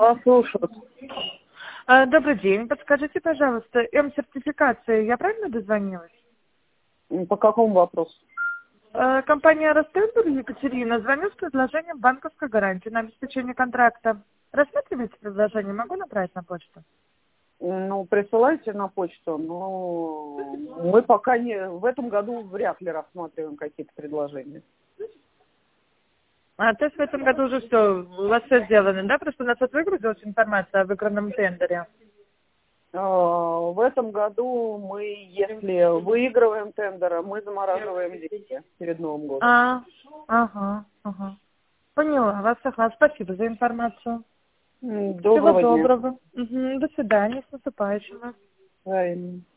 Вас слушают. Добрый день. Подскажите, пожалуйста, М-сертификация, я правильно дозвонилась? По какому вопросу? Компания Ростендер, Екатерина, звоню с предложением банковской гарантии на обеспечение контракта. Рассматриваете предложение? Могу направить на почту? Ну, присылайте на почту, но мы пока не... В этом году вряд ли рассматриваем какие-то предложения. То есть в этом году уже все, у вас все сделано, да? Просто у нас вот выгрузилась информация о выигранном тендере. В этом году мы, если выигрываем тендеры, мы замораживаем деньги перед Новым годом. Ага. Поняла вас, согласна. Спасибо за информацию. Всего Доброго дня. доброго. До свидания, с наступающим вас. Правильно.